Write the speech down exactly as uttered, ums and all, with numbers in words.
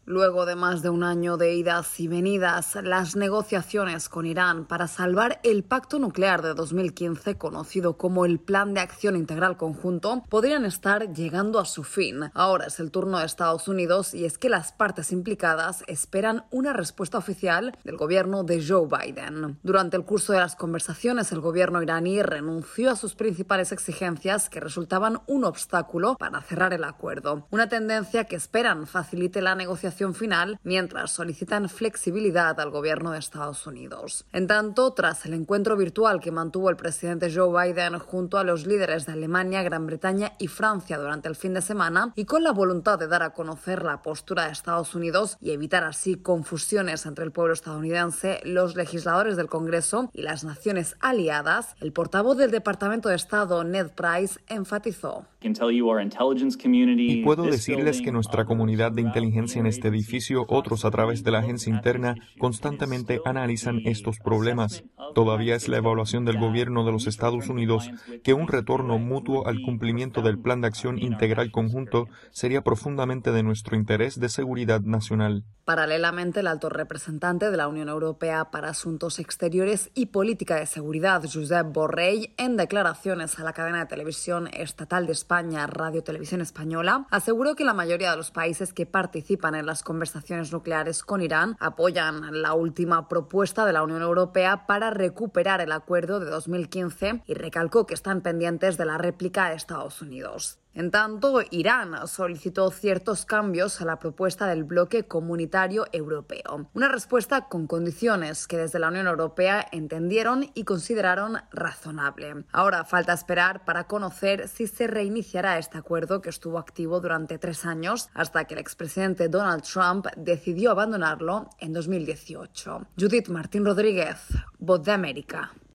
Luego de más de un año de idas y venidas, las negociaciones con Irán para salvar el pacto nuclear de dos mil quince, conocido como el Plan de Acción Integral Conjunto, podrían estar llegando a su fin. Ahora es el turno de Estados Unidos y es que las partes implicadas esperan una respuesta oficial del gobierno de Joe Biden. Durante el curso de las conversaciones, el gobierno iraní renunció a sus principales exigencias que resultaban un obstáculo para cerrar el acuerdo. Una tendencia que esperan facilite la negociación final, mientras solicitan flexibilidad al gobierno de Estados Unidos. En tanto, tras el encuentro virtual que mantuvo el presidente Joe Biden junto a los líderes de Alemania, Gran Bretaña y Francia durante el fin de semana, y con la voluntad de dar a conocer la postura de Estados Unidos y evitar así confusiones entre el pueblo estadounidense, los legisladores del Congreso y las naciones aliadas, el portavoz del Departamento de Estado, Ned Price, enfatizó: Y puedo decirles que nuestra comunidad de inteligencia en este edificio, otros a través de la agencia interna, constantemente analizan estos problemas. Todavía es la evaluación del gobierno de los Estados Unidos que un retorno mutuo al cumplimiento del Plan de Acción Integral Conjunto sería profundamente de nuestro interés de seguridad nacional. Paralelamente, el alto representante de la Unión Europea para Asuntos Exteriores y Política de Seguridad, Josep Borrell, en declaraciones a la cadena de televisión estatal de España, Radio Televisión Española, aseguró que la mayoría de los países que participan en las conversaciones nucleares con Irán apoyan la última propuesta de la Unión Europea para recuperar el acuerdo de dos mil quince y recalcó que están pendientes de la réplica de Estados Unidos. En tanto, Irán solicitó ciertos cambios a la propuesta del bloque comunitario europeo. Una respuesta con condiciones que desde la Unión Europea entendieron y consideraron razonable. Ahora falta esperar para conocer si se reiniciará este acuerdo que estuvo activo durante tres años hasta que el expresidente Donald Trump decidió abandonarlo en dos mil dieciocho. Judith Martín Rodríguez, Voz de América.